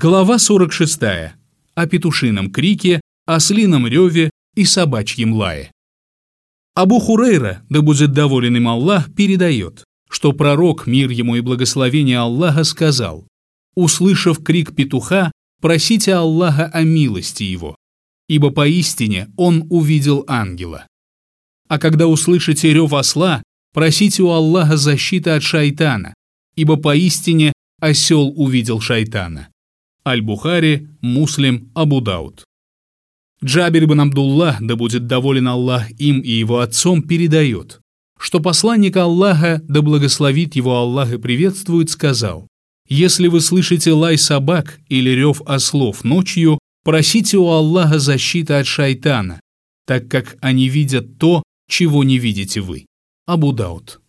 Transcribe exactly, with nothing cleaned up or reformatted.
Глава сорок шестая. О петушином крике, ослином реве и собачьем лае. Абу Хурейра, да будет доволен им Аллах, передает, что пророк, мир ему и благословение Аллаха, сказал: «Услышав крик петуха, просите Аллаха о милости его, ибо поистине он увидел ангела. А когда услышите рев осла, просите у Аллаха защиты от шайтана, ибо поистине осел увидел шайтана». Аль-Бухари, Муслим, Абу Дауд. Джабир ибн Абдуллах, да будет доволен Аллах им и его отцом, передает, что посланник Аллаха, да благословит его Аллах и приветствует, сказал: «Если вы слышите лай собак или рев ослов ночью, просите у Аллаха защиты от шайтана, так как они видят то, чего не видите вы». Абу Дауд.